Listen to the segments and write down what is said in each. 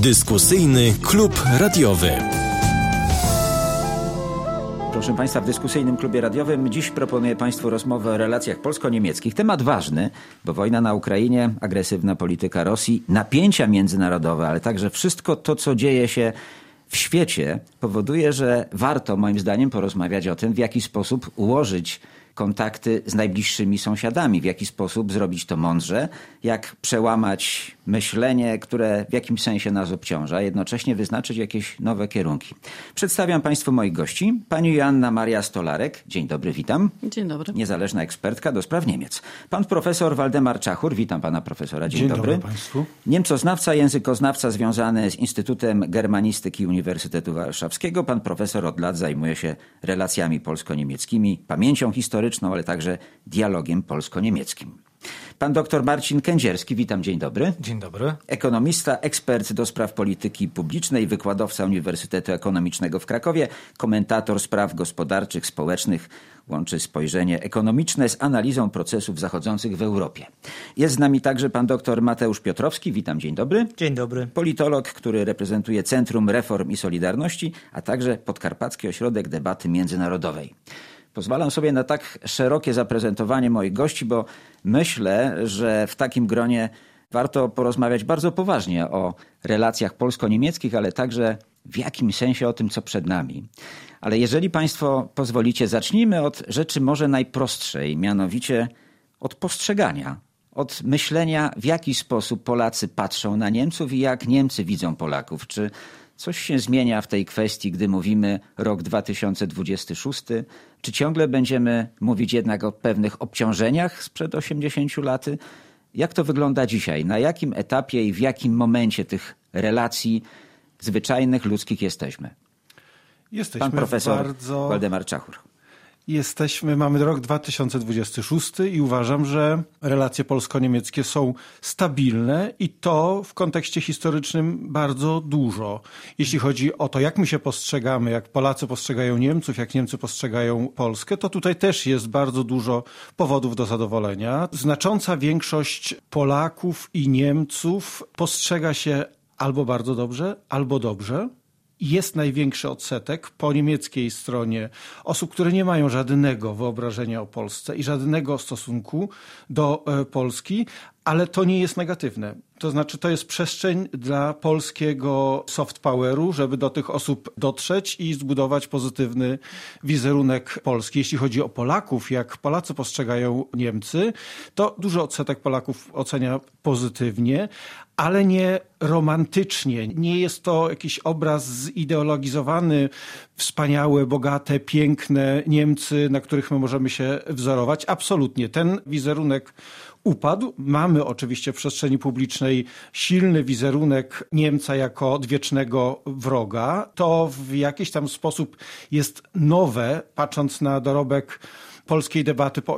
Dyskusyjny klub radiowy. Proszę Państwa, w dyskusyjnym klubie radiowym dziś proponuję Państwu rozmowę o relacjach polsko-niemieckich. Temat ważny, bo wojna na Ukrainie, agresywna polityka Rosji, napięcia międzynarodowe, ale także wszystko to, co dzieje się w świecie, powoduje, że warto moim zdaniem porozmawiać o tym, w jaki sposób ułożyć kontakty z najbliższymi sąsiadami, w jaki sposób zrobić to mądrze, jak przełamać myślenie, które w jakimś sensie nas obciąża, jednocześnie wyznaczyć jakieś nowe kierunki. Przedstawiam Państwu moich gości. Pani Joanna Maria Stolarek. Dzień dobry, witam. Dzień dobry. Niezależna ekspertka do spraw Niemiec. Pan profesor Waldemar Czachur. Witam pana profesora. Dzień dobry Państwu. Niemcoznawca, językoznawca związany z Instytutem Germanistyki Uniwersytetu Warszawskiego. Pan profesor od lat zajmuje się relacjami polsko-niemieckimi, pamięcią historyczną, ale także dialogiem polsko-niemieckim. Pan doktor Marcin Kędzierski, witam, dzień dobry. Dzień dobry. Ekonomista, ekspert do spraw polityki publicznej, wykładowca Uniwersytetu Ekonomicznego w Krakowie, komentator spraw gospodarczych, społecznych, łączy spojrzenie ekonomiczne z analizą procesów zachodzących w Europie. Jest z nami także pan doktor Mateusz Piotrowski, witam, dzień dobry. Dzień dobry. Politolog, który reprezentuje Centrum Reform i Solidarności, a także Podkarpacki Ośrodek Debaty Międzynarodowej. Pozwalam sobie na tak szerokie zaprezentowanie moich gości, bo myślę, że w takim gronie warto porozmawiać bardzo poważnie o relacjach polsko-niemieckich, ale także w jakimś sensie o tym, co przed nami. Ale jeżeli Państwo pozwolicie, zacznijmy od rzeczy może najprostszej, mianowicie od postrzegania, od myślenia, w jaki sposób Polacy patrzą na Niemców i jak Niemcy widzą Polaków. Czy coś się zmienia w tej kwestii, gdy mówimy rok 2026? Czy ciągle będziemy mówić jednak o pewnych obciążeniach sprzed 80 lat? Jak to wygląda dzisiaj? Na jakim etapie i w jakim momencie tych relacji zwyczajnych, ludzkich jesteśmy? Pan profesor Waldemar Czachur. Mamy rok 2026 i uważam, że relacje polsko-niemieckie są stabilne i to w kontekście historycznym bardzo dużo. Jeśli chodzi o to, jak my się postrzegamy, jak Polacy postrzegają Niemców, jak Niemcy postrzegają Polskę, to tutaj też jest bardzo dużo powodów do zadowolenia. Znacząca większość Polaków i Niemców postrzega się albo bardzo dobrze, albo dobrze. Jest największy odsetek po niemieckiej stronie osób, które nie mają żadnego wyobrażenia o Polsce i żadnego stosunku do Polski, ale to nie jest negatywne. To znaczy, to jest przestrzeń dla polskiego soft poweru, żeby do tych osób dotrzeć i zbudować pozytywny wizerunek Polski. Jeśli chodzi o Polaków, jak Polacy postrzegają Niemcy, to duży odsetek Polaków ocenia pozytywnie, ale nie romantycznie. Nie jest to jakiś obraz zideologizowany, wspaniałe, bogate, piękne Niemcy, na których my możemy się wzorować. Absolutnie. Ten wizerunek upadł. Mamy oczywiście w przestrzeni publicznej silny wizerunek Niemca jako odwiecznego wroga. To w jakiś tam sposób jest nowe, patrząc na dorobek polskiej debaty po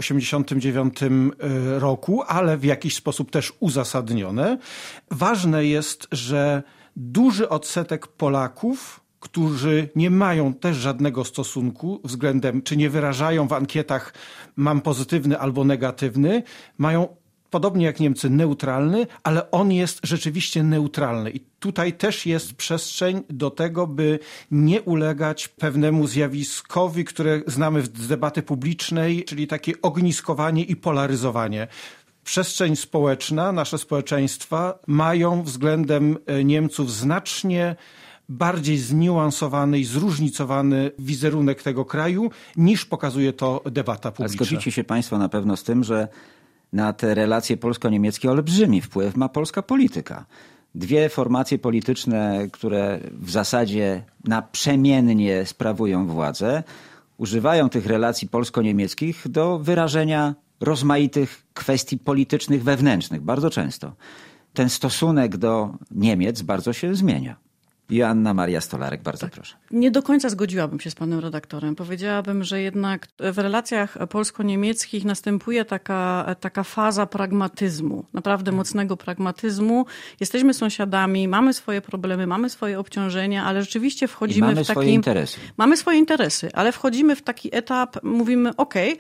1989 roku, ale w jakiś sposób też uzasadnione. Ważne jest, że duży odsetek Polaków, którzy nie mają też żadnego stosunku względem, czy nie wyrażają w ankietach mam pozytywny albo negatywny, mają podobnie jak Niemcy neutralny, ale on jest rzeczywiście neutralny. I tutaj też jest przestrzeń do tego, by nie ulegać pewnemu zjawiskowi, które znamy z debaty publicznej, czyli takie ogniskowanie i polaryzowanie. Przestrzeń społeczna, nasze społeczeństwa mają względem Niemców znacznie bardziej zniuansowany i zróżnicowany wizerunek tego kraju, niż pokazuje to debata publiczna. A zgodzicie się Państwo na pewno z tym, że na te relacje polsko-niemieckie olbrzymi wpływ ma polska polityka. Dwie formacje polityczne, które w zasadzie naprzemiennie sprawują władzę, używają tych relacji polsko-niemieckich do wyrażenia rozmaitych kwestii politycznych wewnętrznych. Bardzo często. Ten stosunek do Niemiec bardzo się zmienia. Joanna Maria Stolarek, bardzo proszę. Nie do końca zgodziłabym się z panem redaktorem. Powiedziałabym, że jednak w relacjach polsko-niemieckich następuje taka faza pragmatyzmu, naprawdę mocnego pragmatyzmu. Jesteśmy sąsiadami, mamy swoje problemy, mamy swoje obciążenia, ale rzeczywiście wchodzimy mamy swoje interesy. Mamy swoje interesy, ale wchodzimy w taki etap, mówimy okej,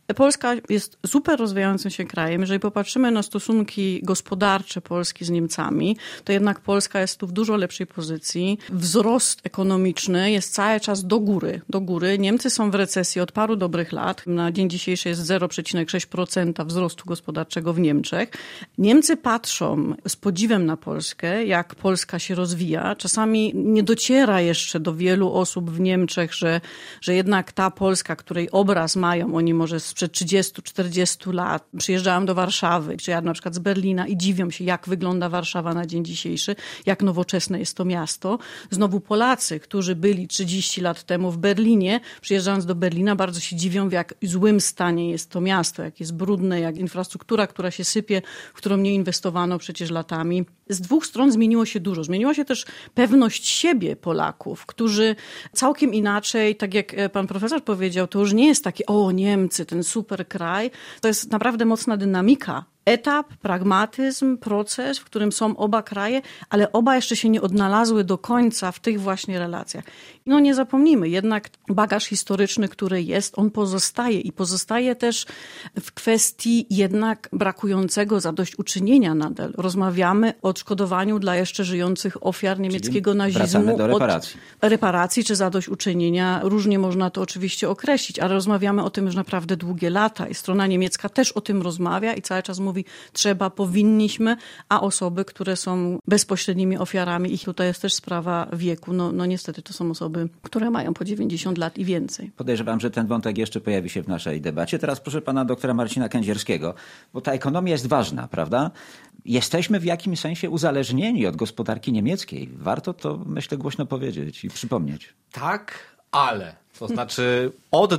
Polska jest super rozwijającym się krajem. Jeżeli popatrzymy na stosunki gospodarcze Polski z Niemcami, to jednak Polska jest tu w dużo lepszej pozycji. Wzrost ekonomiczny jest cały czas do góry. Niemcy są w recesji od paru dobrych lat. Na dzień dzisiejszy jest 0,6% wzrostu gospodarczego w Niemczech. Niemcy patrzą z podziwem na Polskę, jak Polska się rozwija. Czasami nie dociera jeszcze do wielu osób w Niemczech, że jednak ta Polska, której obraz mają oni może sprzed 30-40 lat, przyjeżdżają do Warszawy, czy ja na przykład z Berlina i dziwią się, jak wygląda Warszawa na dzień dzisiejszy, jak nowoczesne jest to miasto. Znowu Polacy, którzy byli 30 lat temu w Berlinie, przyjeżdżając do Berlina, bardzo się dziwią, w jak złym stanie jest to miasto, jak jest brudne, jak infrastruktura, która się sypie, w którą nie inwestowano przecież latami. Z dwóch stron zmieniło się dużo. Zmieniła się też pewność siebie Polaków, którzy całkiem inaczej, tak jak pan profesor powiedział, to już nie jest takie, o Niemcy, ten super kraj. To jest naprawdę mocna dynamika. Etap, pragmatyzm, proces, w którym są oba kraje, ale oba jeszcze się nie odnalazły do końca w tych właśnie relacjach. No nie zapomnijmy, jednak bagaż historyczny, który jest, on pozostaje i pozostaje też w kwestii jednak brakującego zadośćuczynienia nadal. Rozmawiamy o odszkodowaniu dla jeszcze żyjących ofiar niemieckiego nazizmu. Wracamy do reparacji. Reparacji czy zadośćuczynienia, różnie można to oczywiście określić, ale rozmawiamy o tym już naprawdę długie lata i strona niemiecka też o tym rozmawia i cały czas mówi, trzeba, powinniśmy, a osoby, które są bezpośrednimi ofiarami, ich tutaj jest też sprawa wieku. No niestety to są osoby, które mają po 90 lat i więcej. Podejrzewam, że ten wątek jeszcze pojawi się w naszej debacie. Teraz proszę pana doktora Marcina Kędzierskiego, bo ta ekonomia jest ważna, prawda? Jesteśmy w jakimś sensie uzależnieni od gospodarki niemieckiej. Warto to, myślę, głośno powiedzieć i przypomnieć. Tak, ale... To znaczy od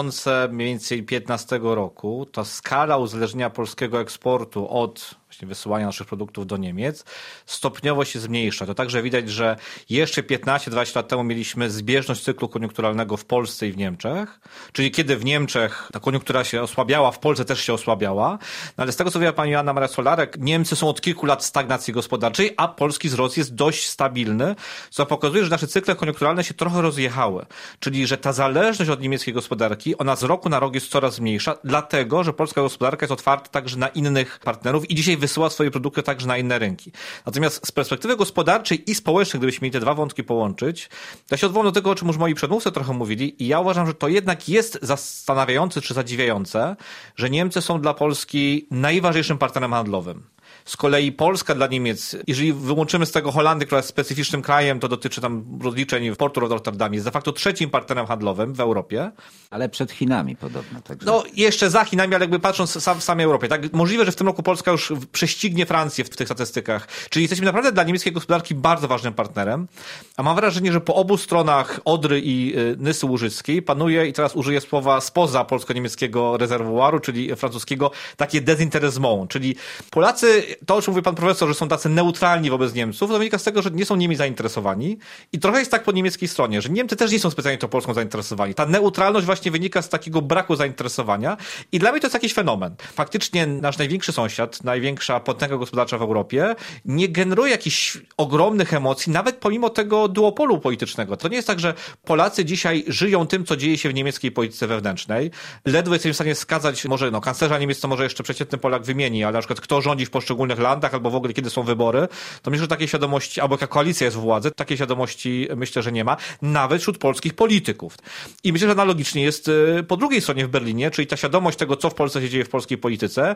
2015 roku ta skala uzależnienia polskiego eksportu od właśnie wysyłania naszych produktów do Niemiec stopniowo się zmniejsza. To także widać, że jeszcze 15-20 lat temu mieliśmy zbieżność cyklu koniunkturalnego w Polsce i w Niemczech. Czyli kiedy w Niemczech ta koniunktura się osłabiała, w Polsce też się osłabiała. No ale z tego co wie pani Joanna Maria Solarek, Niemcy są od kilku lat w stagnacji gospodarczej, a polski wzrost jest dość stabilny, co pokazuje, że nasze cykle koniunkturalne się trochę rozjechały. Czyli, że ta zależność od niemieckiej gospodarki, ona z roku na rok jest coraz mniejsza, dlatego, że polska gospodarka jest otwarta także na innych partnerów i dzisiaj wysyła swoje produkty także na inne rynki. Natomiast z perspektywy gospodarczej i społecznej, gdybyśmy mieli te dwa wątki połączyć, to ja się odwołam do tego, o czym już moi przedmówcy trochę mówili i ja uważam, że to jednak jest zastanawiające czy zadziwiające, że Niemcy są dla Polski najważniejszym partnerem handlowym. Z kolei Polska dla Niemiec, jeżeli wyłączymy z tego Holandię, która jest specyficznym krajem, to dotyczy tam rozliczeń w portu w Rotterdamie, jest de facto trzecim partnerem handlowym w Europie. Ale przed Chinami podobno. Także... No jeszcze za Chinami, ale jakby patrząc w samej Europie. Tak, możliwe, że w tym roku Polska już prześcignie Francję w tych statystykach. Czyli jesteśmy naprawdę dla niemieckiej gospodarki bardzo ważnym partnerem. A mam wrażenie, że po obu stronach Odry i Nysy Łużyckiej panuje, i teraz użyję słowa spoza polsko-niemieckiego rezerwuaru, czyli francuskiego, takie désintéressement. Czyli Polacy, to o czym mówi pan profesor, że są tacy neutralni wobec Niemców, to wynika z tego, że nie są nimi zainteresowani. I trochę jest tak po niemieckiej stronie, że Niemcy też nie są specjalnie tą Polską zainteresowani. Ta neutralność właśnie wynika z takiego braku zainteresowania i dla mnie to jest jakiś fenomen. Faktycznie nasz największy sąsiad, największa potęga gospodarcza w Europie nie generuje jakichś ogromnych emocji, nawet pomimo tego duopolu politycznego. To nie jest tak, że Polacy dzisiaj żyją tym, co dzieje się w niemieckiej polityce wewnętrznej. Ledwo jesteśmy w stanie wskazać, może kanclerza Niemiec to może jeszcze przeciętny Polak wymieni, ale na przykład kto rządzi w poszczególnych landach albo w ogóle kiedy są wybory, to myślę, że takiej świadomości, albo jaka koalicja jest w władzy, takiej świadomości myślę, że nie ma, nawet wśród polskich polityków. I myślę, że analogicznie jest po drugiej stronie w Berlinie, czyli ta świadomość tego, co w Polsce się dzieje w polskiej polityce,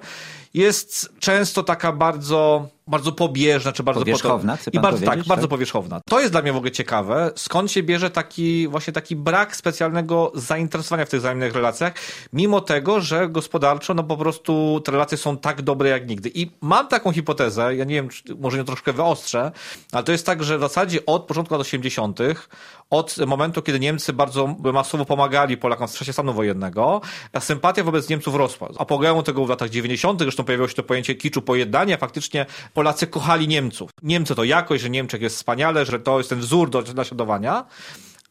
jest często taka bardzo pobieżna, czy bardzo powierzchowna, i bardzo powierzchowna. To jest dla mnie w ogóle ciekawe, skąd się bierze taki brak specjalnego zainteresowania w tych wzajemnych relacjach, mimo tego, że gospodarczo, po prostu te relacje są tak dobre jak nigdy. I mam taką hipotezę, ja nie wiem, może ją troszkę wyostrzę, ale to jest tak, że w zasadzie od początku lat 80., od momentu, kiedy Niemcy bardzo masowo pomagali Polakom w czasie stanu wojennego, a sympatia wobec Niemców rosła. Apogeum tego w latach 90., zresztą pojawiło się to pojęcie kiczu pojednania, faktycznie Polacy kochali Niemców. Niemcy to jakość, że Niemczech jest wspaniale, że to jest ten wzór do naśladowania.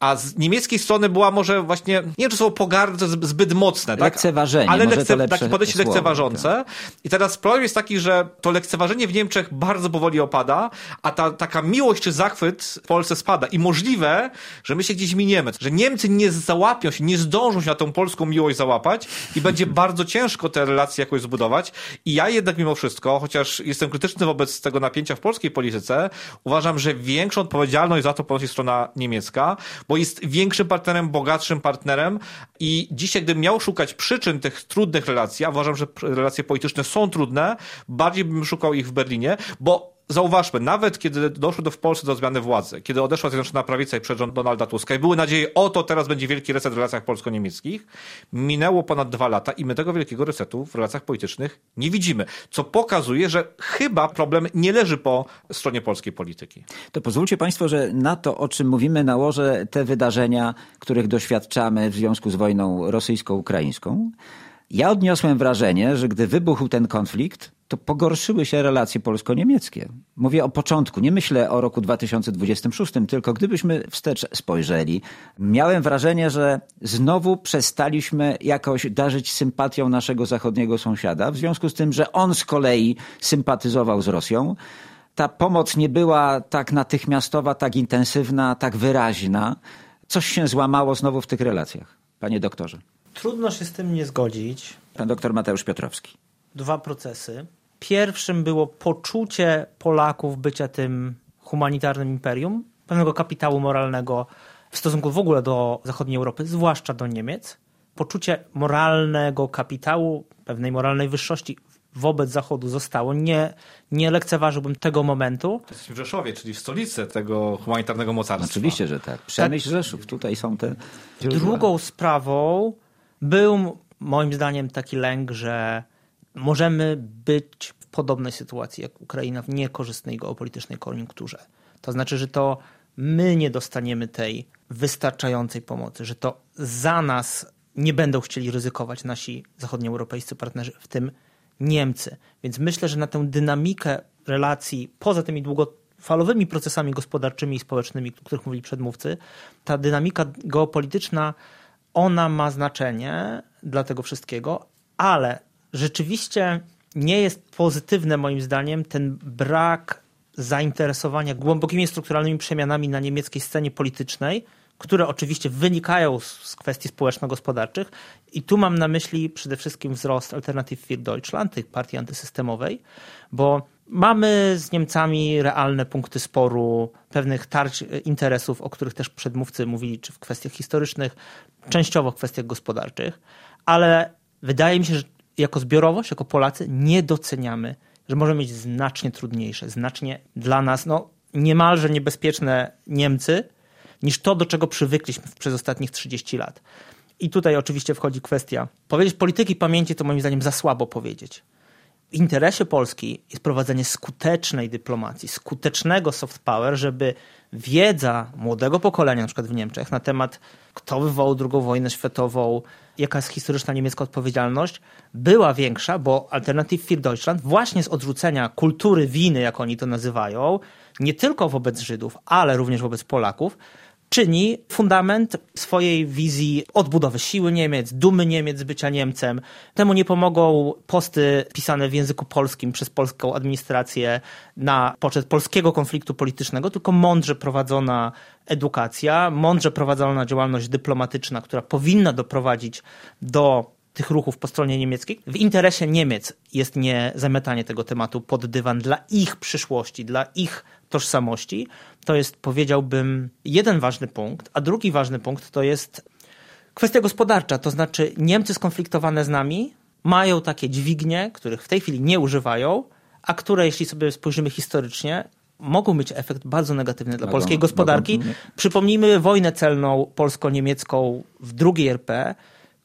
A z niemieckiej strony była może właśnie, nie wiem, czy słowo pogarda to jest zbyt mocne, tak? Lekceważenie, ale takie podejście słowo, lekceważące. tak. I teraz problem jest taki, że to lekceważenie w Niemczech bardzo powoli opada, a taka miłość czy zachwyt w Polsce spada. I możliwe, że my się gdzieś miniemy, że Niemcy nie załapią się, nie zdążą się na tą polską miłość załapać i będzie bardzo ciężko te relacje jakoś zbudować. I ja jednak mimo wszystko, chociaż jestem krytyczny wobec tego napięcia w polskiej polityce, uważam, że większą odpowiedzialność za to ponosi strona niemiecka, bo jest większym partnerem, bogatszym partnerem i dzisiaj, gdybym miał szukać przyczyn tych trudnych relacji, a uważam, że relacje polityczne są trudne, bardziej bym szukał ich w Berlinie, bo zauważmy, nawet kiedy doszło w Polsce do zmiany władzy, kiedy odeszła Zjednoczona Prawica i przed Donalda Tuska i były nadzieje, teraz będzie wielki reset w relacjach polsko-niemieckich, minęło ponad 2 lata i my tego wielkiego resetu w relacjach politycznych nie widzimy, co pokazuje, że chyba problem nie leży po stronie polskiej polityki. To pozwólcie Państwo, że na to, o czym mówimy, nałożę te wydarzenia, których doświadczamy w związku z wojną rosyjsko-ukraińską. Ja odniosłem wrażenie, że gdy wybuchł ten konflikt, to pogorszyły się relacje polsko-niemieckie. Mówię o początku, nie myślę o roku 2026, tylko gdybyśmy wstecz spojrzeli, miałem wrażenie, że znowu przestaliśmy jakoś darzyć sympatią naszego zachodniego sąsiada, w związku z tym, że on z kolei sympatyzował z Rosją. Ta pomoc nie była tak natychmiastowa, tak intensywna, tak wyraźna. Coś się złamało znowu w tych relacjach. Panie doktorze. Trudno się z tym nie zgodzić. Pan doktor Mateusz Piotrowski. 2 procesy. Pierwszym było poczucie Polaków bycia tym humanitarnym imperium, pewnego kapitału moralnego w stosunku w ogóle do zachodniej Europy, zwłaszcza do Niemiec. Poczucie moralnego kapitału, pewnej moralnej wyższości wobec Zachodu zostało. Nie lekceważyłbym tego momentu. Jesteśmy w Rzeszowie, czyli w stolicy tego humanitarnego mocarstwa. Oczywiście, że tak. Przemyśl Rzeszów. Tutaj są te źródła. Drugą sprawą był moim zdaniem taki lęk, że możemy być w podobnej sytuacji jak Ukraina w niekorzystnej geopolitycznej koniunkturze. To znaczy, że to my nie dostaniemy tej wystarczającej pomocy, że to za nas nie będą chcieli ryzykować nasi zachodnioeuropejscy partnerzy, w tym Niemcy. Więc myślę, że na tę dynamikę relacji poza tymi długofalowymi procesami gospodarczymi i społecznymi, o których mówili przedmówcy, ta dynamika geopolityczna, ona ma znaczenie dla tego wszystkiego, ale rzeczywiście nie jest pozytywne moim zdaniem ten brak zainteresowania głębokimi strukturalnymi przemianami na niemieckiej scenie politycznej, które oczywiście wynikają z kwestii społeczno-gospodarczych. I tu mam na myśli przede wszystkim wzrost Alternative für Deutschland, tej partii antysystemowej, bo mamy z Niemcami realne punkty sporu, pewnych tarć interesów, o których też przedmówcy mówili, czy w kwestiach historycznych, częściowo w kwestiach gospodarczych, ale wydaje mi się, że jako zbiorowość, jako Polacy nie doceniamy, że możemy mieć znacznie trudniejsze, znacznie dla nas niemalże niebezpieczne Niemcy, niż to, do czego przywykliśmy przez ostatnich 30 lat. I tutaj oczywiście wchodzi kwestia. Powiedzieć polityki pamięci to moim zdaniem za słabo powiedzieć. W interesie Polski jest prowadzenie skutecznej dyplomacji, skutecznego soft power, żeby wiedza młodego pokolenia, na przykład w Niemczech, na temat kto wywołał II wojnę światową, jaka jest historyczna niemiecka odpowiedzialność, była większa, bo Alternative für Deutschland właśnie z odrzucenia kultury winy, jak oni to nazywają, nie tylko wobec Żydów, ale również wobec Polaków, czyni fundament swojej wizji odbudowy siły Niemiec, dumy Niemiec z bycia Niemcem. Temu nie pomogą posty pisane w języku polskim przez polską administrację na poczet polskiego konfliktu politycznego, tylko mądrze prowadzona edukacja, mądrze prowadzona działalność dyplomatyczna, która powinna doprowadzić do tych ruchów po stronie niemieckiej. W interesie Niemiec jest nie zamiatanie tego tematu pod dywan dla ich przyszłości, dla ich tożsamości. To jest, powiedziałbym, jeden ważny punkt, a drugi ważny punkt to jest kwestia gospodarcza. To znaczy Niemcy skonfliktowane z nami mają takie dźwignie, których w tej chwili nie używają, a które, jeśli sobie spojrzymy historycznie, mogą mieć efekt bardzo negatywny dla polskiej gospodarki. Przypomnijmy wojnę celną polsko-niemiecką w II RP,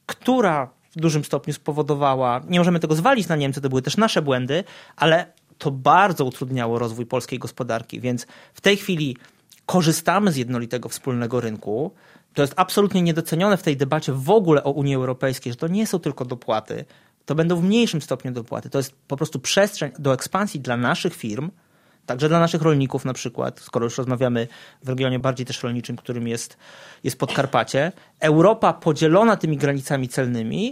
która w dużym stopniu spowodowała, nie możemy tego zwalić na Niemcy, to były też nasze błędy, ale to bardzo utrudniało rozwój polskiej gospodarki, więc w tej chwili korzystamy z jednolitego wspólnego rynku. To jest absolutnie niedocenione w tej debacie w ogóle o Unii Europejskiej, że to nie są tylko dopłaty, to będą w mniejszym stopniu dopłaty. To jest po prostu przestrzeń do ekspansji dla naszych firm Także dla naszych rolników na przykład, skoro już rozmawiamy w regionie bardziej też rolniczym, którym jest Podkarpacie, Europa podzielona tymi granicami celnymi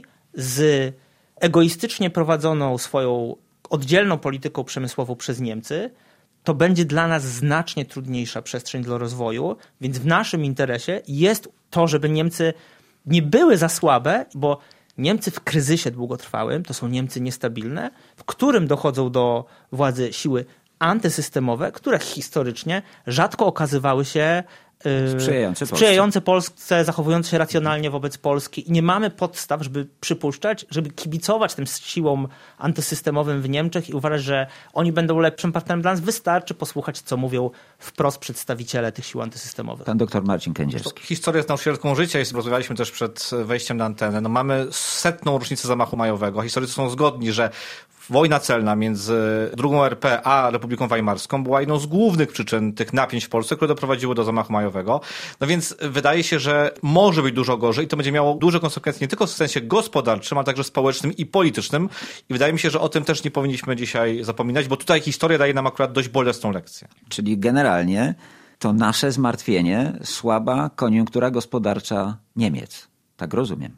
z egoistycznie prowadzoną swoją oddzielną polityką przemysłową przez Niemcy, to będzie dla nas znacznie trudniejsza przestrzeń dla rozwoju, więc w naszym interesie jest to, żeby Niemcy nie były za słabe, bo Niemcy w kryzysie długotrwałym, to są Niemcy niestabilne, w którym dochodzą do władzy siły antysystemowe, które historycznie rzadko okazywały się sprzyjające Polsce, zachowujące się racjonalnie wobec Polski. I nie mamy podstaw, żeby przypuszczać, żeby kibicować tym siłom antysystemowym w Niemczech i uważać, że oni będą lepszym partnerem dla nas. Wystarczy posłuchać, co mówią wprost przedstawiciele tych sił antysystemowych. Pan doktor Marcin Kędzierski. Historia jest nauczycielką życia i rozmawialiśmy też przed wejściem na antenę. No mamy 100. rocznicę zamachu majowego. Historycy są zgodni, że wojna celna między II RP a Republiką Weimarską była jedną z głównych przyczyn tych napięć w Polsce, które doprowadziły do zamachu majowego. No więc wydaje się, że może być dużo gorzej i to będzie miało duże konsekwencje nie tylko w sensie gospodarczym, ale także społecznym i politycznym. I wydaje mi się, że o tym też nie powinniśmy dzisiaj zapominać, bo tutaj historia daje nam akurat dość bolesną lekcję. Czyli generalnie to nasze zmartwienie, słaba koniunktura gospodarcza Niemiec. Tak rozumiem.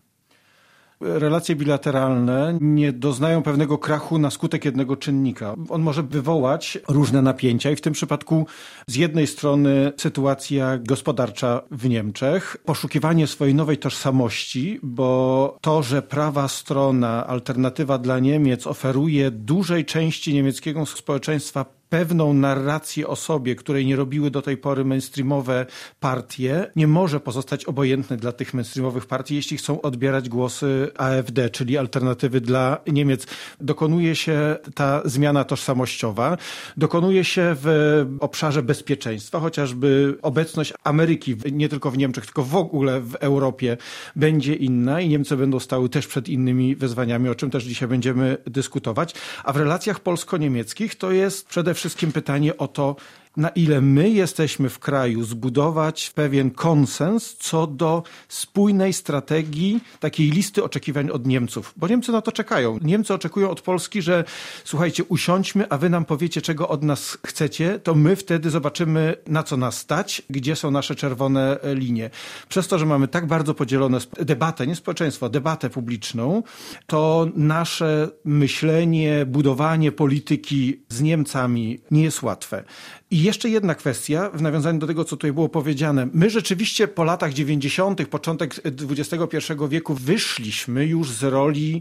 Relacje bilateralne nie doznają pewnego krachu na skutek jednego czynnika. On może wywołać różne napięcia i w tym przypadku z jednej strony sytuacja gospodarcza w Niemczech, poszukiwanie swojej nowej tożsamości, bo to, że prawa strona, alternatywa dla Niemiec oferuje dużej części niemieckiego społeczeństwa pewną narrację o sobie, której nie robiły do tej pory mainstreamowe partie, nie może pozostać obojętny dla tych mainstreamowych partii, jeśli chcą odbierać głosy AfD, czyli alternatywy dla Niemiec. Dokonuje się ta zmiana tożsamościowa, dokonuje się w obszarze bezpieczeństwa, chociażby obecność Ameryki, nie tylko w Niemczech, tylko w ogóle w Europie będzie inna i Niemcy będą stały też przed innymi wyzwaniami, o czym też dzisiaj będziemy dyskutować. A w relacjach polsko-niemieckich to jest przede wszystkim pytanie o to, na ile my jesteśmy w kraju zbudować pewien konsens co do spójnej strategii, takiej listy oczekiwań od Niemców. Bo Niemcy na to czekają. Niemcy oczekują od Polski, że słuchajcie, usiądźmy, a wy nam powiecie, czego od nas chcecie, to my wtedy zobaczymy, na co nas stać, gdzie są nasze czerwone linie. Przez to, że mamy tak bardzo podzielone debatę, nie społeczeństwo, debatę publiczną, to nasze myślenie, budowanie polityki z Niemcami nie jest łatwe. I jeszcze jedna kwestia, w nawiązaniu do tego, co tutaj było powiedziane. My rzeczywiście po latach 90., początek XXI wieku wyszliśmy już z roli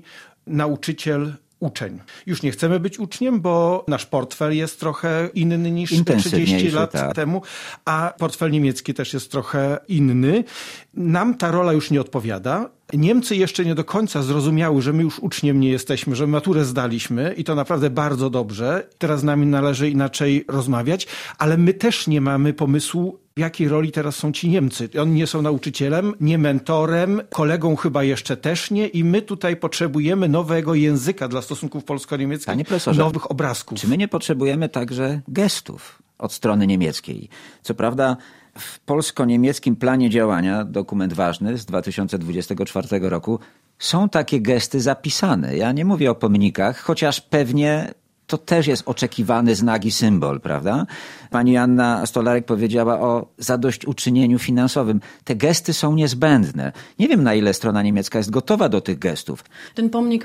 nauczyciel-uczeń. Już nie chcemy być uczniem, bo nasz portfel jest trochę inny niż 30 lat temu, a portfel niemiecki też jest trochę inny. Nam ta rola już nie odpowiada. Niemcy jeszcze nie do końca zrozumiały, że my już uczniem nie jesteśmy, że maturę zdaliśmy i to naprawdę bardzo dobrze. Teraz z nami należy inaczej rozmawiać, ale my też nie mamy pomysłu, w jakiej roli teraz są ci Niemcy. Oni nie są nauczycielem, nie mentorem, kolegą chyba jeszcze też nie i my tutaj potrzebujemy nowego języka dla stosunków polsko-niemieckich, Panie profesorze, nowych obrazków. Czy my nie potrzebujemy także gestów od strony niemieckiej? Co prawda w polsko-niemieckim planie działania, dokument ważny z 2024 roku, są takie gesty zapisane. Ja nie mówię o pomnikach, chociaż pewnie to też jest oczekiwany znak i symbol, prawda? Pani Anna Stolarek powiedziała o zadośćuczynieniu finansowym. Te gesty są niezbędne. Nie wiem, na ile strona niemiecka jest gotowa do tych gestów. Ten pomnik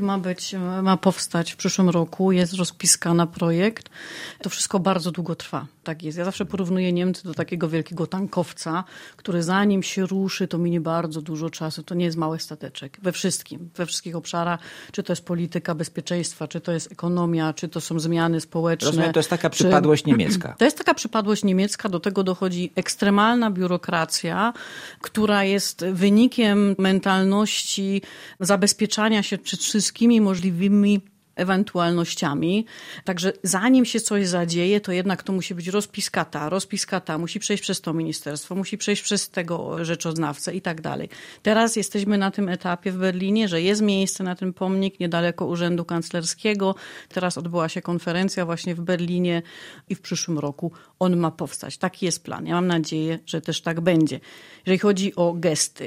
ma powstać w przyszłym roku, jest rozpiskany projekt. To wszystko bardzo długo trwa. Tak jest. Ja zawsze porównuję Niemcy do takiego wielkiego tankowca, który zanim się ruszy, to minie bardzo dużo czasu. To nie jest mały stateczek. We wszystkich obszarach, czy to jest polityka bezpieczeństwa, czy to jest ekonomia, czy to są zmiany społeczne. Rozumiem, to jest taka przypadłość niemiecka. To jest taka przypadłość niemiecka, do tego dochodzi ekstremalna biurokracja, która jest wynikiem mentalności zabezpieczania się przed wszystkimi możliwymi ewentualnościami. Także zanim się coś zadzieje, to jednak to musi być rozpiskata, musi przejść przez to ministerstwo, musi przejść przez tego rzeczoznawcę i tak dalej. Teraz jesteśmy na tym etapie w Berlinie, że jest miejsce na ten pomnik niedaleko Urzędu Kanclerskiego. Teraz odbyła się konferencja właśnie w Berlinie i w przyszłym roku on ma powstać. Taki jest plan. Ja mam nadzieję, że też tak będzie. Jeżeli chodzi o gesty,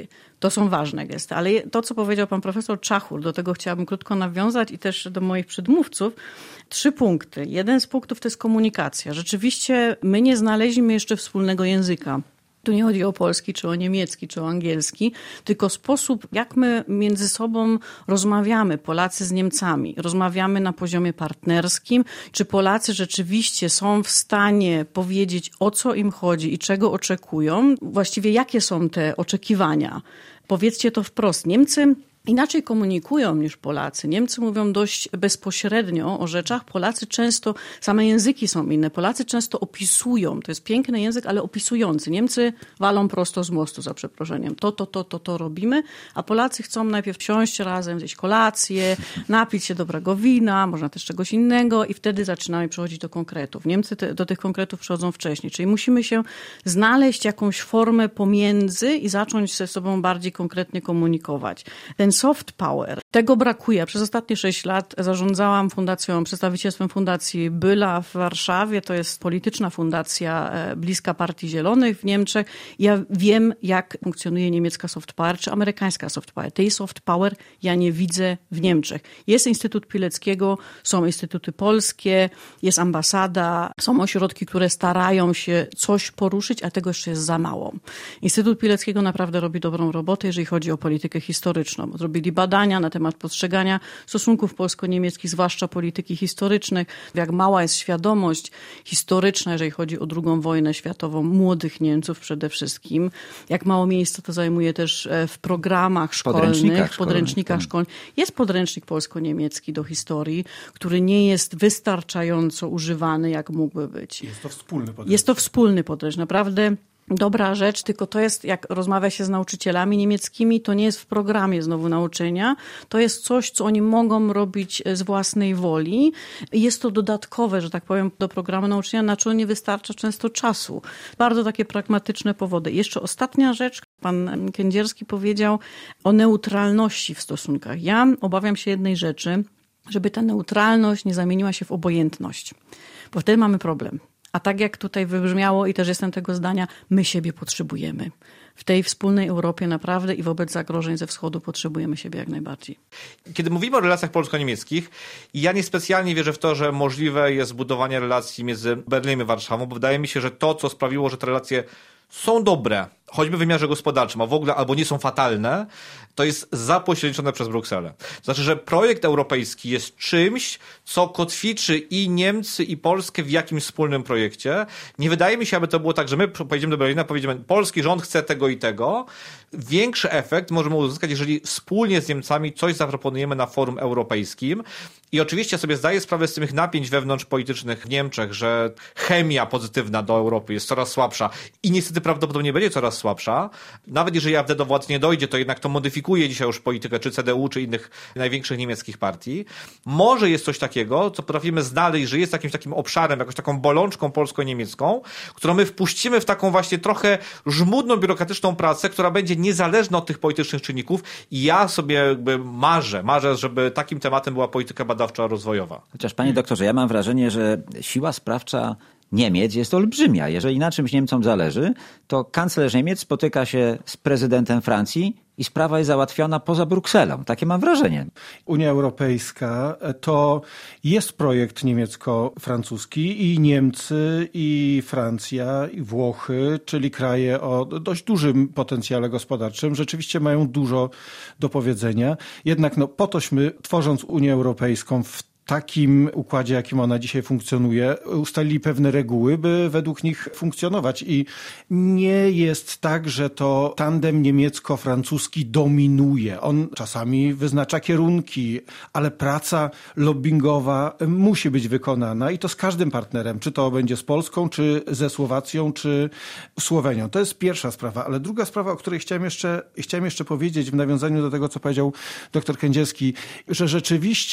To są ważne gesty. Ale to, co powiedział pan profesor Czachur, do tego chciałabym krótko nawiązać i też do moich przedmówców. 3 punkty. Jeden z punktów to jest komunikacja. Rzeczywiście my nie znaleźliśmy jeszcze wspólnego języka. Tu nie chodzi o polski, czy o niemiecki, czy o angielski, tylko sposób, jak my między sobą rozmawiamy, Polacy z Niemcami. Rozmawiamy na poziomie partnerskim, czy Polacy rzeczywiście są w stanie powiedzieć, o co im chodzi i czego oczekują. Właściwie jakie są te oczekiwania. Powiedzcie to wprost. Niemcy inaczej komunikują niż Polacy. Niemcy mówią dość bezpośrednio o rzeczach. Polacy często, same języki są inne. Polacy często opisują. To jest piękny język, ale opisujący. Niemcy walą prosto z mostu, za przeproszeniem. To robimy, a Polacy chcą najpierw siąść razem, zjeść kolację, napić się dobrego wina, można też czegoś innego i wtedy zaczynamy przechodzić do konkretów. Niemcy do tych konkretów przychodzą wcześniej. Czyli musimy się znaleźć jakąś formę pomiędzy i zacząć ze sobą bardziej konkretnie komunikować. Ten soft power, tego brakuje. Przez ostatnie 6 lat zarządzałam przedstawicielstwem Fundacji Byla w Warszawie. To jest polityczna fundacja bliska Partii Zielonych w Niemczech. Ja wiem, jak funkcjonuje niemiecka soft power czy amerykańska soft power. Tej soft power ja nie widzę w Niemczech. Jest Instytut Pileckiego, są instytuty polskie, jest ambasada, są ośrodki, które starają się coś poruszyć, a tego jeszcze jest za mało. Instytut Pileckiego naprawdę robi dobrą robotę, jeżeli chodzi o politykę historyczną. Zrobili badania na temat postrzegania stosunków polsko-niemieckich, zwłaszcza polityki historycznych, jak mała jest świadomość historyczna, jeżeli chodzi o II wojnę światową, młodych Niemców przede wszystkim, jak mało miejsca to zajmuje też w programach szkolnych, podręcznikach szkolnych. Jest podręcznik polsko-niemiecki do historii, który nie jest wystarczająco używany, jak mógłby być. Jest to wspólny podręcznik. Jest to wspólny podręcznik, naprawdę dobra rzecz, tylko to jest, jak rozmawia się z nauczycielami niemieckimi, to nie jest w programie znowu nauczenia. To jest coś, co oni mogą robić z własnej woli. Jest to dodatkowe, że tak powiem, do programu nauczania, na co nie wystarcza często czasu. Bardzo takie pragmatyczne powody. Jeszcze ostatnia rzecz, pan Kędzierski powiedział o neutralności w stosunkach. Ja obawiam się jednej rzeczy, żeby ta neutralność nie zamieniła się w obojętność, bo wtedy mamy problem. A tak jak tutaj wybrzmiało i też jestem tego zdania, my siebie potrzebujemy. W tej wspólnej Europie naprawdę i wobec zagrożeń ze wschodu potrzebujemy siebie jak najbardziej. Kiedy mówimy o relacjach polsko-niemieckich, ja niespecjalnie wierzę w to, że możliwe jest budowanie relacji między Berlinem i Warszawą, bo wydaje mi się, że to, co sprawiło, że te relacje są dobre, choćby w wymiarze gospodarczym, a w ogóle albo nie są fatalne, to jest zapośredniczone przez Brukselę. To znaczy, że projekt europejski jest czymś, co kotwiczy i Niemcy, i Polskę w jakimś wspólnym projekcie. Nie wydaje mi się, aby to było tak, że my pojedziemy do Berlina, powiedzmy, polski rząd chce tego i tego. Większy efekt możemy uzyskać, jeżeli wspólnie z Niemcami coś zaproponujemy na forum europejskim. I oczywiście sobie zdaję sprawę z tych napięć wewnątrzpolitycznych w Niemczech, że chemia pozytywna do Europy jest coraz słabsza i niestety prawdopodobnie będzie coraz słabsza. Nawet jeżeli AfD do władzy nie dojdzie, to jednak to modyfikuje dzisiaj już politykę czy CDU, czy innych największych niemieckich partii. Może jest coś takiego, co potrafimy znaleźć, że jest jakimś takim obszarem, jakąś taką bolączką polsko-niemiecką, którą my wpuścimy w taką właśnie trochę żmudną, biurokratyczną pracę, która będzie niezależna od tych politycznych czynników. I ja sobie jakby marzę, żeby takim tematem była polityka badawcza rozwojowa. Chociaż, panie doktorze, ja mam wrażenie, że siła sprawcza Niemiec jest olbrzymia. Jeżeli na czymś Niemcom zależy, to kanclerz Niemiec spotyka się z prezydentem Francji i sprawa jest załatwiona poza Brukselą. Takie mam wrażenie. Unia Europejska to jest projekt niemiecko-francuski i Niemcy, i Francja, i Włochy, czyli kraje o dość dużym potencjale gospodarczym, rzeczywiście mają dużo do powiedzenia. Jednak po tośmy, tworząc Unię Europejską w takim układzie, jakim ona dzisiaj funkcjonuje, ustalili pewne reguły, by według nich funkcjonować. I nie jest tak, że to tandem niemiecko-francuski dominuje. On czasami wyznacza kierunki, ale praca lobbingowa musi być wykonana i to z każdym partnerem, czy to będzie z Polską, czy ze Słowacją, czy Słowenią. To jest pierwsza sprawa. Ale druga sprawa, o której chciałem jeszcze powiedzieć w nawiązaniu do tego, co powiedział dr Kędzierski, że rzeczywiście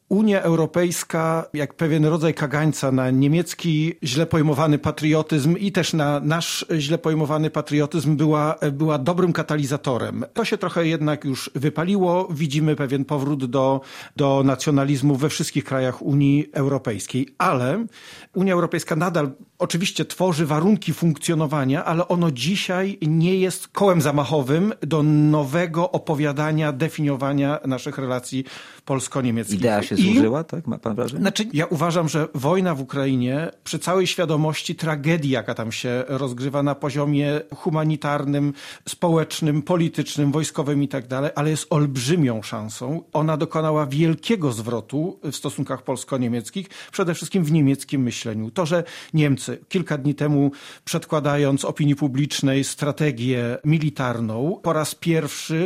Unia Europejska, jak pewien rodzaj kagańca na niemiecki źle pojmowany patriotyzm i też na nasz źle pojmowany patriotyzm była dobrym katalizatorem. To się trochę jednak już wypaliło. Widzimy pewien powrót do nacjonalizmu we wszystkich krajach Unii Europejskiej. Ale Unia Europejska nadal oczywiście tworzy warunki funkcjonowania, ale ono dzisiaj nie jest kołem zamachowym do nowego opowiadania, definiowania naszych relacji polsko-niemieckich. Idea się złożyła, tak? Ma pan wrażenie? Znaczy, ja uważam, że wojna w Ukrainie, przy całej świadomości tragedii, jaka tam się rozgrywa na poziomie humanitarnym, społecznym, politycznym, wojskowym i tak dalej, ale jest olbrzymią szansą. Ona dokonała wielkiego zwrotu w stosunkach polsko-niemieckich, przede wszystkim w niemieckim myśleniu. To, że Niemcy kilka dni temu, przedkładając opinii publicznej strategię militarną, po raz pierwszy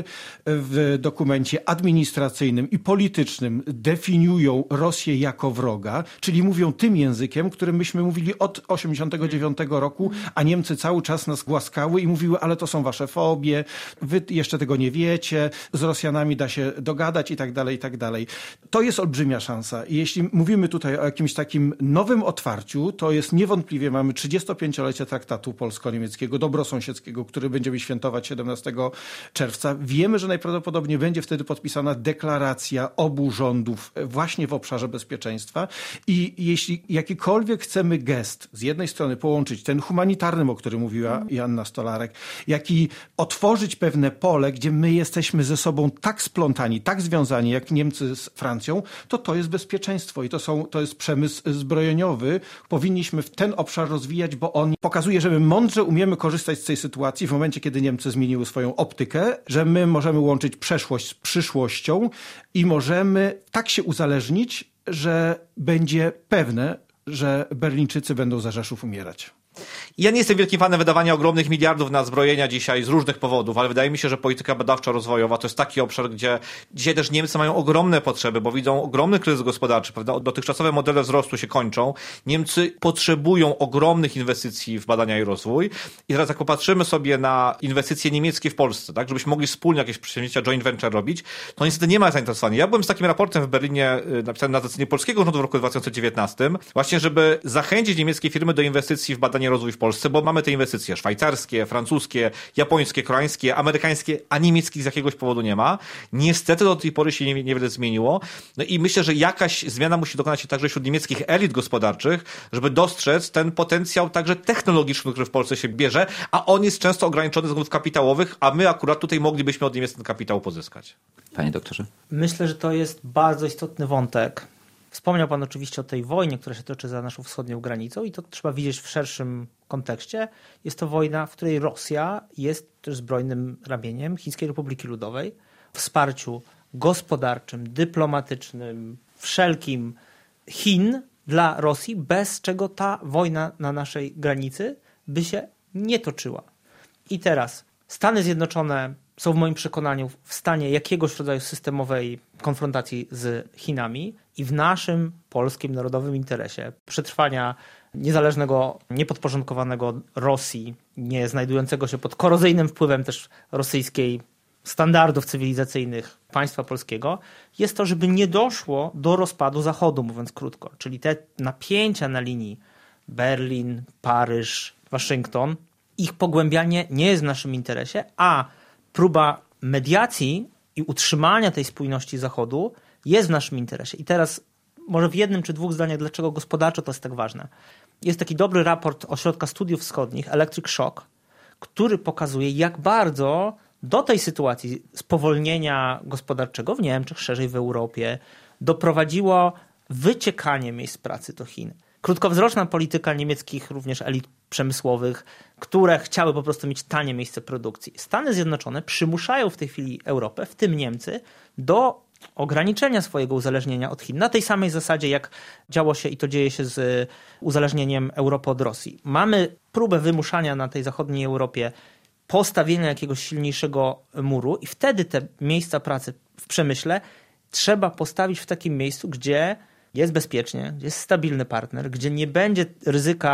w dokumencie administracyjnym i politycznym definiują Rosję jako wroga, czyli mówią tym językiem, którym myśmy mówili od 1989 roku, a Niemcy cały czas nas głaskały i mówiły, ale to są wasze fobie, wy jeszcze tego nie wiecie, z Rosjanami da się dogadać i tak dalej, i tak dalej. To jest olbrzymia szansa. I jeśli mówimy tutaj o jakimś takim nowym otwarciu, to jest niewątpliwie, mamy 35-lecie traktatu polsko-niemieckiego, dobrosąsiedzkiego, który będziemy świętować 17 czerwca. Wiemy, że najprawdopodobniej będzie wtedy podpisana deklaracja obu rządów właśnie w obszarze bezpieczeństwa i jeśli jakikolwiek chcemy gest z jednej strony połączyć ten humanitarny, o którym mówiła Joanna Stolarek, jak i otworzyć pewne pole, gdzie my jesteśmy ze sobą tak splątani, tak związani jak Niemcy z Francją, to jest bezpieczeństwo i to jest przemysł zbrojeniowy. Powinniśmy w ten obszar rozwijać, bo on pokazuje, że my mądrze umiemy korzystać z tej sytuacji w momencie, kiedy Niemcy zmieniły swoją optykę, że my możemy łączyć przeszłość z przyszłością i możemy tak się uzależnić, że będzie pewne, że Berlińczycy będą za Rzeszów umierać. Ja nie jestem wielkim fanem wydawania ogromnych miliardów na zbrojenia dzisiaj z różnych powodów, ale wydaje mi się, że polityka badawczo-rozwojowa to jest taki obszar, gdzie dzisiaj też Niemcy mają ogromne potrzeby, bo widzą ogromny kryzys gospodarczy, prawda? Dotychczasowe modele wzrostu się kończą. Niemcy potrzebują ogromnych inwestycji w badania i rozwój. I teraz jak popatrzymy sobie na inwestycje niemieckie w Polsce, tak, żebyśmy mogli wspólnie jakieś przedsięwzięcia joint venture robić, to niestety nie ma zainteresowania. Ja byłem z takim raportem w Berlinie napisanym na zlecenie polskiego rządu w roku 2019, właśnie żeby zachęcić niemieckie firmy do inwestycji w badania i rozwój w Polsce, bo mamy te inwestycje szwajcarskie, francuskie, japońskie, koreańskie, amerykańskie, a niemieckich z jakiegoś powodu nie ma. Niestety do tej pory się niewiele zmieniło. No i myślę, że jakaś zmiana musi dokonać się także wśród niemieckich elit gospodarczych, żeby dostrzec ten potencjał także technologiczny, który w Polsce się bierze, a on jest często ograniczony ze względów kapitałowych, a my akurat tutaj moglibyśmy od Niemiec ten kapitał pozyskać. Panie doktorze? Myślę, że to jest bardzo istotny wątek. Wspomniał pan oczywiście o tej wojnie, która się toczy za naszą wschodnią granicą i to trzeba widzieć w szerszym kontekście. Jest to wojna, w której Rosja jest też zbrojnym ramieniem Chińskiej Republiki Ludowej. W wsparciu gospodarczym, dyplomatycznym, wszelkim Chin dla Rosji, bez czego ta wojna na naszej granicy by się nie toczyła. I teraz Stany Zjednoczone są w moim przekonaniu w stanie jakiegoś rodzaju systemowej konfrontacji z Chinami i w naszym polskim narodowym interesie przetrwania niezależnego, niepodporządkowanego Rosji, nie znajdującego się pod korozyjnym wpływem też rosyjskiej standardów cywilizacyjnych państwa polskiego, jest to, żeby nie doszło do rozpadu Zachodu, mówiąc krótko. Czyli te napięcia na linii Berlin, Paryż, Waszyngton, ich pogłębianie nie jest w naszym interesie, a próba mediacji i utrzymania tej spójności Zachodu jest w naszym interesie. I teraz może w jednym czy dwóch zdaniach, dlaczego gospodarczo to jest tak ważne. Jest taki dobry raport Ośrodka Studiów Wschodnich, Electric Shock, który pokazuje, jak bardzo do tej sytuacji spowolnienia gospodarczego w Niemczech, szerzej w Europie, doprowadziło wyciekanie miejsc pracy do Chin. Krótkowzroczna polityka niemieckich również elit przemysłowych, które chciały po prostu mieć tanie miejsce produkcji. Stany Zjednoczone przymuszają w tej chwili Europę, w tym Niemcy, do ograniczenia swojego uzależnienia od Chin. Na tej samej zasadzie, jak działo się i to dzieje się z uzależnieniem Europy od Rosji. Mamy próbę wymuszania na tej zachodniej Europie postawienia jakiegoś silniejszego muru i wtedy te miejsca pracy w przemyśle trzeba postawić w takim miejscu, gdzie jest bezpiecznie, gdzie jest stabilny partner, gdzie nie będzie ryzyka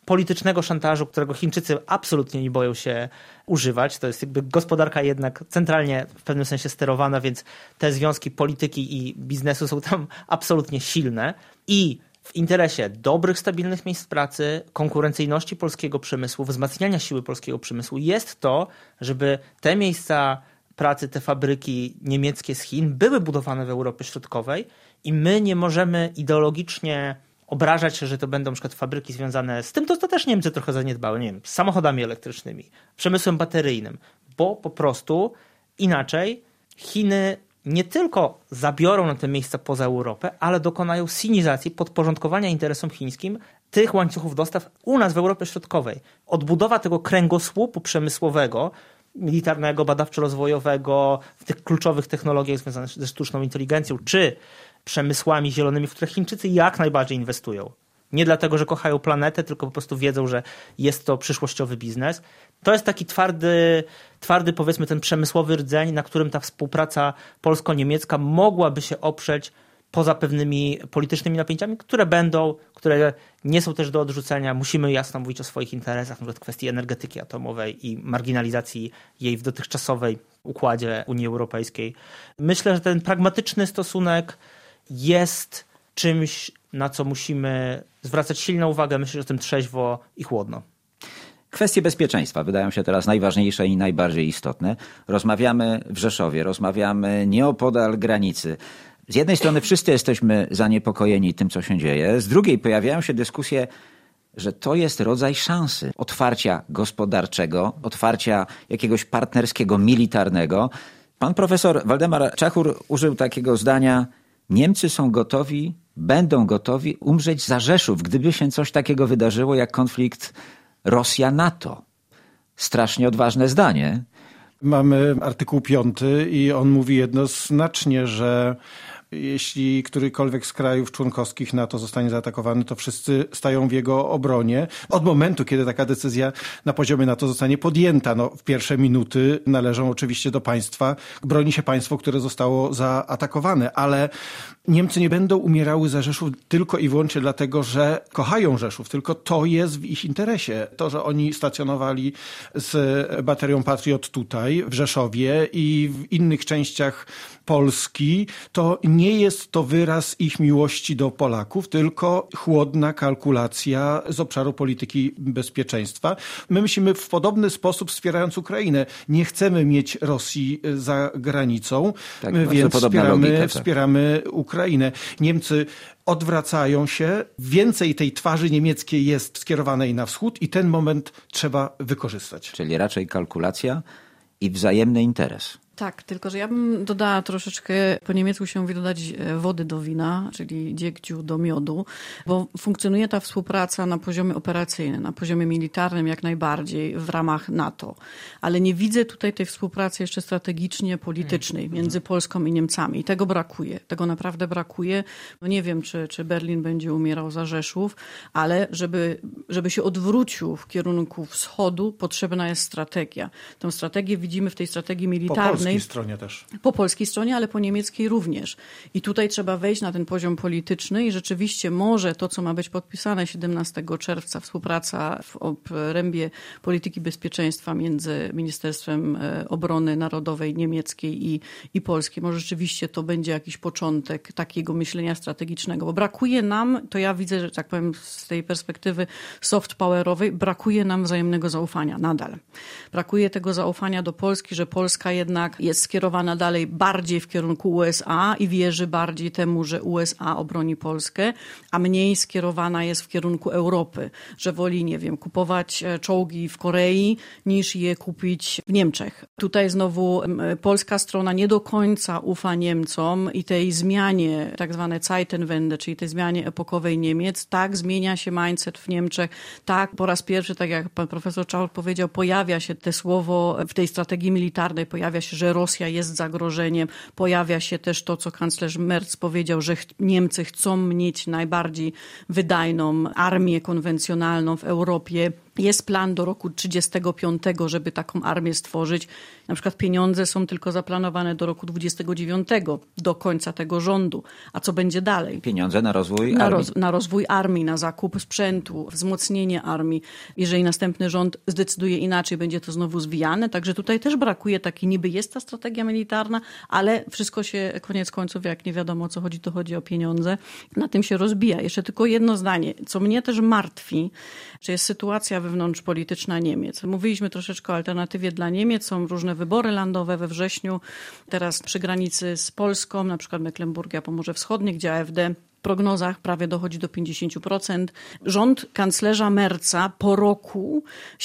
politycznego szantażu, którego Chińczycy absolutnie nie boją się używać. To jest jakby gospodarka jednak centralnie w pewnym sensie sterowana, więc te związki polityki i biznesu są tam absolutnie silne. I w interesie dobrych, stabilnych miejsc pracy, konkurencyjności polskiego przemysłu, wzmacniania siły polskiego przemysłu jest to, żeby te miejsca pracy, te fabryki niemieckie z Chin były budowane w Europie Środkowej i my nie możemy ideologicznie obrażać się, że to będą na przykład fabryki związane z tym, to też Niemcy trochę zaniedbały, nie wiem, z samochodami elektrycznymi, przemysłem bateryjnym, bo po prostu inaczej Chiny nie tylko zabiorą na te miejsca poza Europę, ale dokonają sinizacji, podporządkowania interesom chińskim tych łańcuchów dostaw u nas w Europie Środkowej. Odbudowa tego kręgosłupu przemysłowego, militarnego, badawczo-rozwojowego, w tych kluczowych technologiach związanych ze sztuczną inteligencją, czy przemysłami zielonymi, w które Chińczycy jak najbardziej inwestują. Nie dlatego, że kochają planetę, tylko po prostu wiedzą, że jest to przyszłościowy biznes. To jest taki twardy powiedzmy ten przemysłowy rdzeń, na którym ta współpraca polsko-niemiecka mogłaby się oprzeć poza pewnymi politycznymi napięciami, które nie są też do odrzucenia. Musimy jasno mówić o swoich interesach, np. w kwestii energetyki atomowej i marginalizacji jej w dotychczasowej układzie Unii Europejskiej. Myślę, że ten pragmatyczny stosunek jest czymś, na co musimy zwracać silną uwagę. Myślę, że o tym trzeźwo i chłodno. Kwestie bezpieczeństwa wydają się teraz najważniejsze i najbardziej istotne. Rozmawiamy w Rzeszowie, rozmawiamy nieopodal granicy. Z jednej strony wszyscy jesteśmy zaniepokojeni tym, co się dzieje. Z drugiej pojawiają się dyskusje, że to jest rodzaj szansy otwarcia gospodarczego, otwarcia jakiegoś partnerskiego, militarnego. Pan profesor Waldemar Czachur użył takiego zdania: Niemcy są gotowi, będą gotowi umrzeć za Rzeszów, gdyby się coś takiego wydarzyło jak konflikt Rosja-NATO. Strasznie odważne zdanie. Mamy artykuł 5 i on mówi jednoznacznie, że jeśli którykolwiek z krajów członkowskich NATO zostanie zaatakowany, to wszyscy stają w jego obronie. Od momentu, kiedy taka decyzja na poziomie NATO zostanie podjęta, w pierwsze minuty należą oczywiście do państwa. Broni się państwo, które zostało zaatakowane, ale Niemcy nie będą umierały za Rzeszów tylko i wyłącznie dlatego, że kochają Rzeszów, tylko to jest w ich interesie. To, że oni stacjonowali z baterią Patriot tutaj, w Rzeszowie i w innych częściach Polski, to nie jest to wyraz ich miłości do Polaków, tylko chłodna kalkulacja z obszaru polityki bezpieczeństwa. My myślimy w podobny sposób, wspierając Ukrainę. Nie chcemy mieć Rosji za granicą, więc wspieramy Ukrainę. Niemcy odwracają się, więcej tej twarzy niemieckiej jest skierowanej na wschód i ten moment trzeba wykorzystać. Czyli raczej kalkulacja i wzajemny interes. Tak, tylko że ja bym dodała troszeczkę, po niemiecku się mówi dodać wody do wina, czyli dziegciu do miodu, bo funkcjonuje ta współpraca na poziomie operacyjnym, na poziomie militarnym jak najbardziej w ramach NATO. Ale nie widzę tutaj tej współpracy jeszcze strategicznie politycznej między Polską i Niemcami. I tego brakuje. Tego naprawdę brakuje. Nie wiem, czy Berlin będzie umierał za Rzeszów, ale żeby się odwrócił w kierunku wschodu, potrzebna jest strategia. Tę strategię widzimy w tej strategii militarnej. Po polskiej stronie też. Po polskiej stronie, ale po niemieckiej również. I tutaj trzeba wejść na ten poziom polityczny i rzeczywiście może to, co ma być podpisane 17 czerwca, współpraca w obrębie polityki bezpieczeństwa między Ministerstwem Obrony Narodowej niemieckiej i polskiej, może rzeczywiście to będzie jakiś początek takiego myślenia strategicznego, bo brakuje nam, to ja widzę, że tak powiem z tej perspektywy soft powerowej, brakuje nam wzajemnego zaufania nadal. Brakuje tego zaufania do Polski, że Polska jednak jest skierowana dalej bardziej w kierunku USA i wierzy bardziej temu, że USA obroni Polskę, a mniej skierowana jest w kierunku Europy, że woli, nie wiem, kupować czołgi w Korei niż je kupić w Niemczech. Tutaj znowu polska strona nie do końca ufa Niemcom i tej zmianie, tak zwane Zeitenwende, czyli tej zmianie epokowej Niemiec. Tak, zmienia się mindset w Niemczech. Tak, po raz pierwszy, tak jak pan profesor Czachur powiedział, pojawia się te słowo w tej strategii militarnej, pojawia się, że Rosja jest zagrożeniem. Pojawia się też to, co kanclerz Merz powiedział, że Niemcy chcą mieć najbardziej wydajną armię konwencjonalną w Europie. Jest plan do roku 35, żeby taką armię stworzyć. Na przykład pieniądze są tylko zaplanowane do roku 29, do końca tego rządu. A co będzie dalej? Pieniądze na rozwój armii. Na rozwój armii, na zakup sprzętu, wzmocnienie armii. Jeżeli następny rząd zdecyduje inaczej, będzie to znowu zwijane. Także tutaj też brakuje takiej, niby jest ta strategia militarna, ale wszystko się koniec końców, jak nie wiadomo o co chodzi, to chodzi o pieniądze. Na tym się rozbija. Jeszcze tylko jedno zdanie. Co mnie też martwi, że jest sytuacja wewnątrzpolityczna Niemiec. Mówiliśmy troszeczkę o alternatywie dla Niemiec. Są różne wybory landowe we wrześniu. Teraz przy granicy z Polską, na przykład Mecklenburgia, Pomorze Wschodnie, gdzie AfD w prognozach prawie dochodzi do 50%. Rząd kanclerza Merza po roku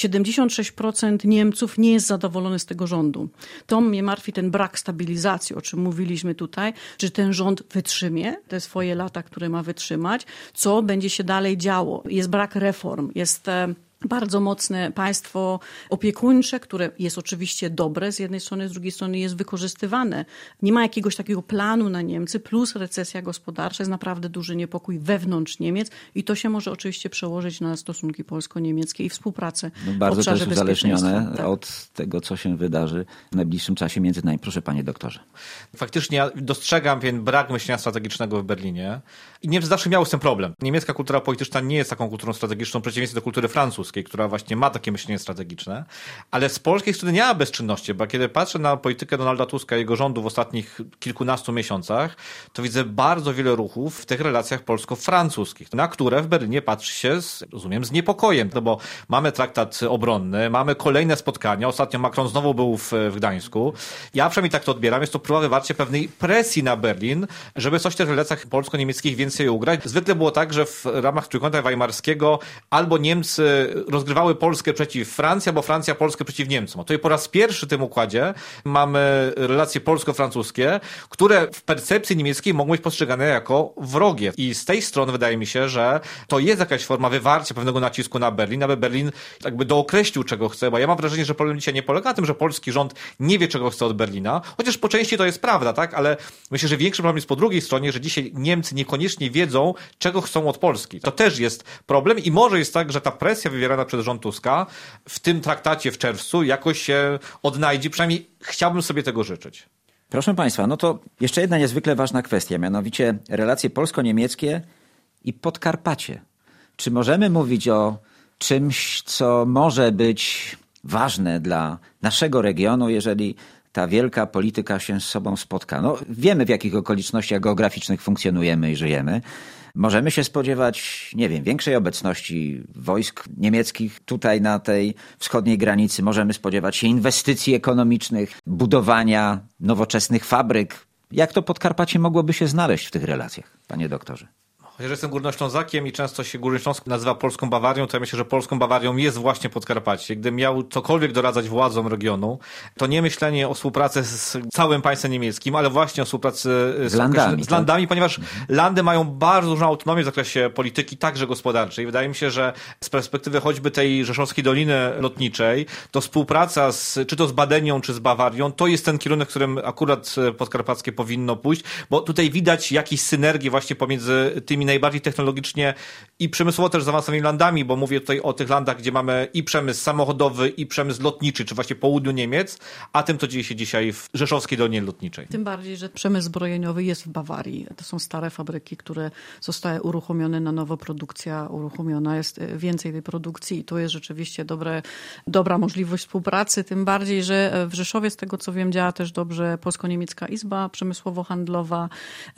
76% Niemców nie jest zadowolony z tego rządu. To mnie martwi ten brak stabilizacji, o czym mówiliśmy tutaj. Czy ten rząd wytrzymie te swoje lata, które ma wytrzymać? Co będzie się dalej działo? Jest brak reform, jest bardzo mocne państwo opiekuńcze, które jest oczywiście dobre z jednej strony, z drugiej strony jest wykorzystywane. Nie ma jakiegoś takiego planu na Niemcy, plus recesja gospodarcza, jest naprawdę duży niepokój wewnątrz Niemiec i to się może oczywiście przełożyć na stosunki polsko-niemieckie i współpracę w bardzo obszarze też uzależnione bezpieczeństwa. od tego, co się wydarzy w najbliższym czasie między nami. Proszę, panie doktorze. Faktycznie ja dostrzegam pewien brak myślenia strategicznego w Berlinie i Niemcy zawsze miały z tym problem. Niemiecka kultura polityczna nie jest taką kulturą strategiczną w przeciwieństwie do kultury francuskiej, która właśnie ma takie myślenie strategiczne, ale z polskiej strony nie ma bezczynności, bo kiedy patrzę na politykę Donalda Tuska i jego rządu w ostatnich kilkunastu miesiącach, to widzę bardzo wiele ruchów w tych relacjach polsko-francuskich, na które w Berlinie patrzy się, rozumiem, z niepokojem, no bo mamy traktat obronny, mamy kolejne spotkania, ostatnio Macron znowu był w Gdańsku. Ja przynajmniej tak to odbieram, jest to próba wywarcia pewnej presji na Berlin, żeby coś w tych relacjach polsko-niemieckich więcej ugrać. Zwykle było tak, że w ramach Trójkąta Weimarskiego albo Niemcy rozgrywały Polskę przeciw Francji, albo Francja Polskę przeciw Niemcom. A tutaj po raz pierwszy w tym układzie mamy relacje polsko-francuskie, które w percepcji niemieckiej mogą być postrzegane jako wrogie. I z tej strony wydaje mi się, że to jest jakaś forma wywarcia pewnego nacisku na Berlin, aby Berlin jakby dookreślił, czego chce, bo ja mam wrażenie, że problem dzisiaj nie polega na tym, że polski rząd nie wie, czego chce od Berlina, chociaż po części to jest prawda, tak? Ale myślę, że większy problem jest po drugiej stronie, że dzisiaj Niemcy niekoniecznie wiedzą, czego chcą od Polski. To też jest problem i może jest tak, że ta presja wywierana przez rząd Tuska w tym traktacie w czerwcu jakoś się odnajdzie, przynajmniej chciałbym sobie tego życzyć. Proszę państwa, no to jeszcze jedna niezwykle ważna kwestia, mianowicie relacje polsko-niemieckie i Podkarpacie. Czy możemy mówić o czymś, co może być ważne dla naszego regionu, jeżeli ta wielka polityka się z sobą spotka? No, wiemy, w jakich okolicznościach geograficznych funkcjonujemy i żyjemy. Możemy się spodziewać, nie wiem, większej obecności wojsk niemieckich tutaj na tej wschodniej granicy. Możemy spodziewać się inwestycji ekonomicznych, budowania nowoczesnych fabryk. Jak to Podkarpacie mogłoby się znaleźć w tych relacjach, panie doktorze? Chociaż jestem Górnoślązakiem i często się Górny Śląsk nazywa Polską Bawarią, to ja myślę, że Polską Bawarią jest właśnie Podkarpacie. Gdybym miał cokolwiek doradzać władzom regionu, to nie myślenie o współpracy z całym państwem niemieckim, ale właśnie o współpracy z landami, tak? Ponieważ landy mają bardzo dużą autonomię w zakresie polityki, także gospodarczej. Wydaje mi się, że z perspektywy choćby tej Rzeszowskiej Doliny Lotniczej, to współpraca czy to z Badenią, czy z Bawarią, to jest ten kierunek, w którym akurat podkarpackie powinno pójść, bo tutaj widać jakieś synergie właśnie pomiędzy tymi najbardziej technologicznie i przemysłowo też zaawansowanymi landami, bo mówię tutaj o tych landach, gdzie mamy i przemysł samochodowy, i przemysł lotniczy, czy właśnie południu Niemiec, a tym, co dzieje się dzisiaj w Rzeszowskiej Dolinie Lotniczej. Tym bardziej, że przemysł zbrojeniowy jest w Bawarii. To są stare fabryki, które zostały uruchomione na nowo, produkcja uruchomiona, jest więcej tej produkcji i to jest rzeczywiście dobra możliwość współpracy, tym bardziej, że w Rzeszowie, z tego co wiem, działa też dobrze Polsko-Niemiecka Izba Przemysłowo-Handlowa.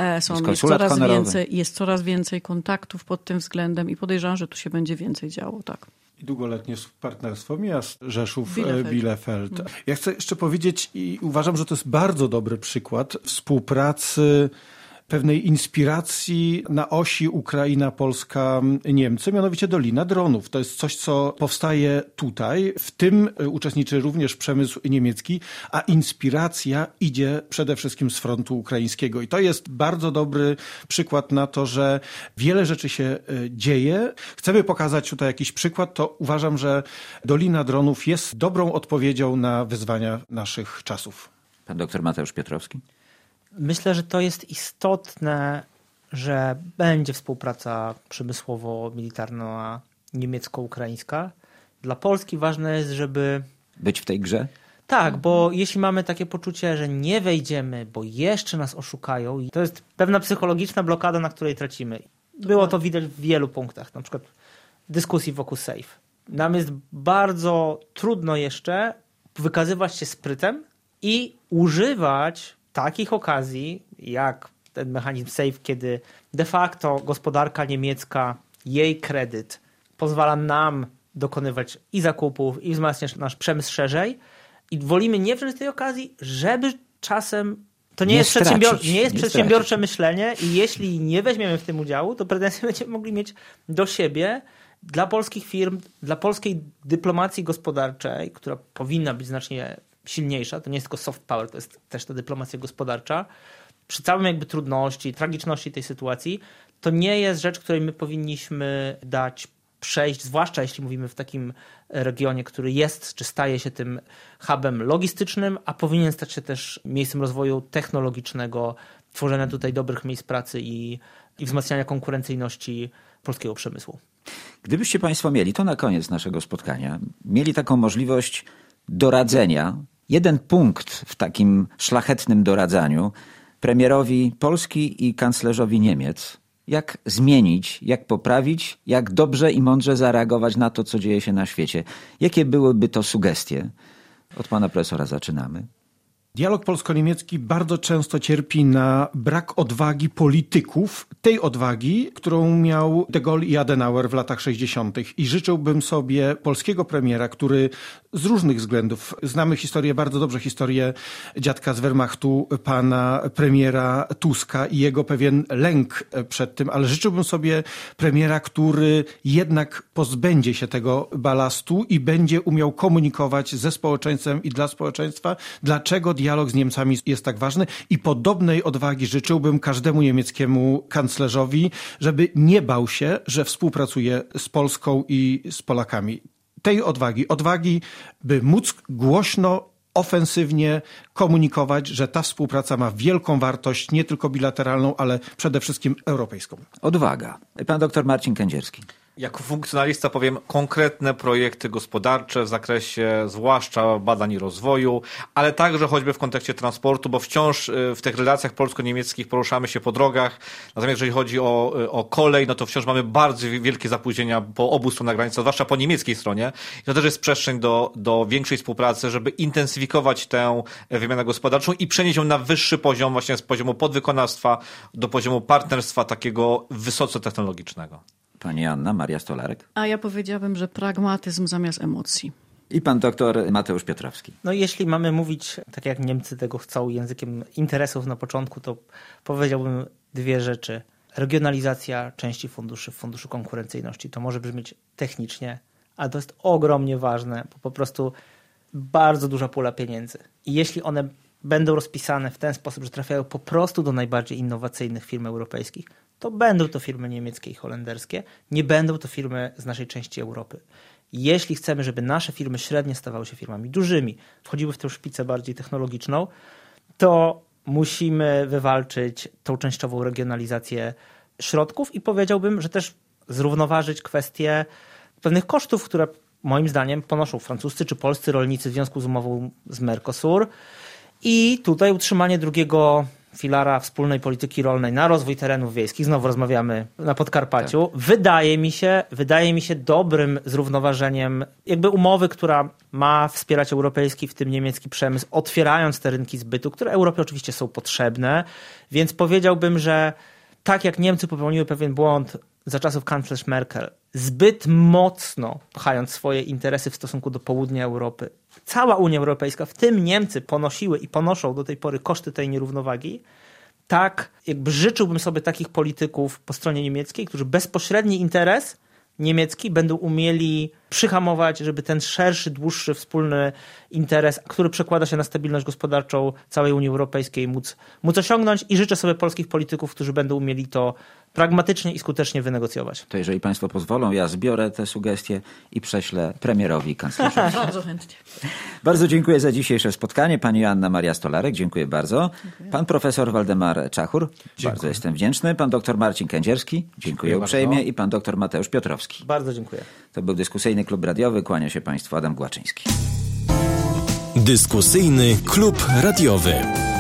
Jest coraz więcej kontaktów pod tym względem i podejrzewam, że tu się będzie więcej działo, tak. I długoletnie partnerstwo miast Rzeszów-Bielefeld. Ja chcę jeszcze powiedzieć i uważam, że to jest bardzo dobry przykład współpracy, pewnej inspiracji na osi Ukraina, Polska, Niemcy, mianowicie Dolina Dronów. To jest coś, co powstaje tutaj. W tym uczestniczy również przemysł niemiecki, a inspiracja idzie przede wszystkim z frontu ukraińskiego. I to jest bardzo dobry przykład na to, że wiele rzeczy się dzieje. Chcemy pokazać tutaj jakiś przykład, to uważam, że Dolina Dronów jest dobrą odpowiedzią na wyzwania naszych czasów. Pan doktor Mateusz Piotrowski. Myślę, że to jest istotne, że będzie współpraca przemysłowo-militarna niemiecko-ukraińska Dla Polski ważne jest, żeby być w tej grze? Tak, bo jeśli mamy takie poczucie, że nie wejdziemy, bo jeszcze nas oszukają, i to jest pewna psychologiczna blokada, na której tracimy. Było to widać w wielu punktach, na przykład dyskusji wokół SAFE. Nam jest bardzo trudno jeszcze wykazywać się sprytem i używać takich okazji, jak ten mechanizm SAFE, kiedy de facto gospodarka niemiecka, jej kredyt pozwala nam dokonywać i zakupów, i wzmacniać nasz przemysł szerzej. I wolimy nie wziąć tej okazji, żeby czasem... To nie jest przedsiębiorcze myślenie i jeśli nie weźmiemy w tym udziału, to pretensje będziemy mogli mieć do siebie, dla polskich firm, dla polskiej dyplomacji gospodarczej, która powinna być znacznie silniejsza. To nie jest tylko soft power, to jest też ta dyplomacja gospodarcza. Przy całym jakby trudności, tragiczności tej sytuacji, to nie jest rzecz, której my powinniśmy dać przejść, zwłaszcza jeśli mówimy w takim regionie, który jest, czy staje się tym hubem logistycznym, a powinien stać się też miejscem rozwoju technologicznego, tworzenia tutaj dobrych miejsc pracy i wzmacniania konkurencyjności polskiego przemysłu. Gdybyście Państwo mieli, to na koniec naszego spotkania, mieli taką możliwość doradzenia, jeden punkt w takim szlachetnym doradzaniu premierowi Polski i kanclerzowi Niemiec, jak zmienić, jak poprawić, jak dobrze i mądrze zareagować na to, co dzieje się na świecie. Jakie byłyby to sugestie? Od pana profesora zaczynamy. Dialog polsko-niemiecki bardzo często cierpi na brak odwagi polityków, tej odwagi, którą miał de Gaulle i Adenauer w latach 60. I życzyłbym sobie polskiego premiera, który z różnych względów, znamy historię, bardzo dobrze historię dziadka z Wehrmachtu, pana premiera Tuska i jego pewien lęk przed tym, ale życzyłbym sobie premiera, który jednak pozbędzie się tego balastu i będzie umiał komunikować ze społeczeństwem i dla społeczeństwa, dlaczego dialog z Niemcami jest tak ważny, i podobnej odwagi życzyłbym każdemu niemieckiemu kanclerzowi, żeby nie bał się, że współpracuje z Polską i z Polakami. Tej odwagi, by móc głośno, ofensywnie komunikować, że ta współpraca ma wielką wartość, nie tylko bilateralną, ale przede wszystkim europejską. Odwaga. Pan doktor Marcin Kędzierski. Jako funkcjonalista powiem konkretne projekty gospodarcze w zakresie zwłaszcza badań i rozwoju, ale także choćby w kontekście transportu, bo wciąż w tych relacjach polsko-niemieckich poruszamy się po drogach. Natomiast jeżeli chodzi o kolej, no to wciąż mamy bardzo wielkie zapóźnienia po obu stronach granicy, zwłaszcza po niemieckiej stronie. I to też jest przestrzeń do większej współpracy, żeby intensyfikować tę wymianę gospodarczą i przenieść ją na wyższy poziom, właśnie z poziomu podwykonawstwa do poziomu partnerstwa takiego wysoce technologicznego. Pani Anna Maria Stolarek. A ja powiedziałabym, że pragmatyzm zamiast emocji. I pan doktor Mateusz Piotrowski. No jeśli mamy mówić, tak jak Niemcy tego chcą, językiem interesów na początku, to powiedziałbym dwie rzeczy. Regionalizacja części funduszy w Funduszu Konkurencyjności. To może brzmieć technicznie, ale to jest ogromnie ważne, bo po prostu bardzo duża pula pieniędzy. I jeśli one będą rozpisane w ten sposób, że trafiają po prostu do najbardziej innowacyjnych firm europejskich, to będą to firmy niemieckie i holenderskie, nie będą to firmy z naszej części Europy. Jeśli chcemy, żeby nasze firmy średnie stawały się firmami dużymi, wchodziły w tę szpicę bardziej technologiczną, to musimy wywalczyć tą częściową regionalizację środków i powiedziałbym, że też zrównoważyć kwestie pewnych kosztów, które moim zdaniem ponoszą francuscy czy polscy rolnicy w związku z umową z Mercosur. I tutaj utrzymanie drugiego filara wspólnej polityki rolnej na rozwój terenów wiejskich, znowu rozmawiamy na Podkarpaciu, tak. Wydaje mi się dobrym zrównoważeniem jakby umowy, która ma wspierać europejski, w tym niemiecki przemysł, otwierając te rynki zbytu, które Europie oczywiście są potrzebne, więc powiedziałbym, że tak jak Niemcy popełniły pewien błąd za czasów kanclerz Merkel, zbyt mocno pchając swoje interesy w stosunku do południa Europy, cała Unia Europejska, w tym Niemcy, ponosiły i ponoszą do tej pory koszty tej nierównowagi, tak jakby życzyłbym sobie takich polityków po stronie niemieckiej, którzy bezpośredni interes niemiecki będą umieli przyhamować, żeby ten szerszy, dłuższy, wspólny interes, który przekłada się na stabilność gospodarczą całej Unii Europejskiej, móc osiągnąć, i życzę sobie polskich polityków, którzy będą umieli to pragmatycznie i skutecznie wynegocjować. To jeżeli państwo pozwolą, ja zbiorę te sugestie i prześlę premierowi i kanclerzowi. Bardzo chętnie. Bardzo dziękuję za dzisiejsze spotkanie. Pani Anna Maria Stolarek, dziękuję bardzo. Dziękuję. Pan profesor Waldemar Czachur, bardzo jestem wdzięczny. Pan doktor Marcin Kędzierski, dziękuję uprzejmie. I pan doktor Mateusz Piotrowski. Bardzo dziękuję. To był dyskusyjny Dyskusyjny Klub Radiowy. Kłania się Państwu Adam Głaszczyński. Dyskusyjny Klub Radiowy.